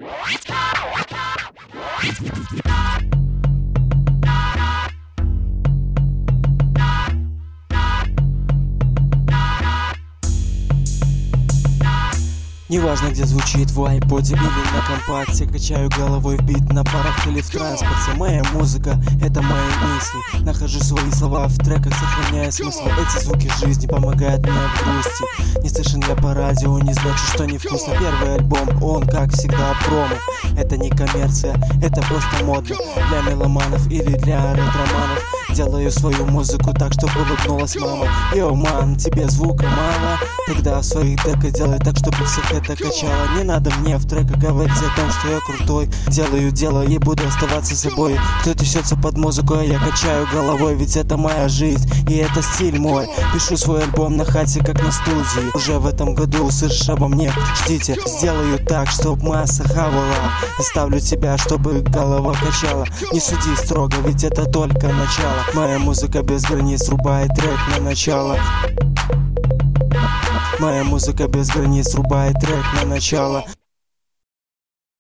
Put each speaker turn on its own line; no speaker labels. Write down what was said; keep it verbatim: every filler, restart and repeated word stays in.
Неважно, где звучит в айподе или на компакте, качаю головой в бит на парах или в транспорте. Моя музыка — это мои мысли. Нахожу свои слова в треках, сохраняя смысл. Эти звуки жизни помогают мне в грусти. Не слышен я по радио, не значит, что невкусно. Первый альбом, он, как всегда, промо. Это не коммерция, это просто модно. Для меломанов или для ретроманов. Делаю свою музыку так, чтобы улыбнулась мама. Йоу, мам, тебе звука мало? Тогда в своих треках делай так, чтобы всех это качало. Не надо мне в треках говорить о том, что я крутой. Делаю дело и буду оставаться собой. Кто-то несется под музыку, а я качаю головой. Ведь это моя жизнь и это стиль мой. Пишу свой альбом на хате, как на студии. Уже в этом году услышишь обо мне. Ждите, сделаю так, чтоб масса хавала. Заставлю тебя, чтобы голова качала. Не суди строго, ведь это только начало. Моя музыка без границ рубает трек на начало. Моя музыка без границ рубает трек на начало.